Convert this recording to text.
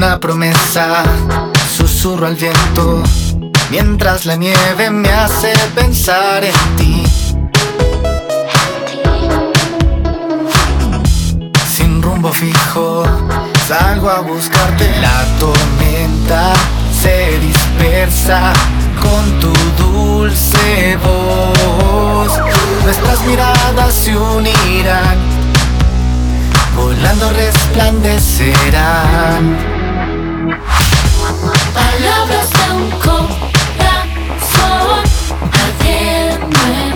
una promesa, susurro al viento, mientras la nieve me hace pensar en ti. Sin rumbo fijo, salgo a buscarte. La tormenta se dispersa con tu dulce voz. Nuestras miradas se unirán, volando resplandecerán. Palabras de un corazón ardiendo en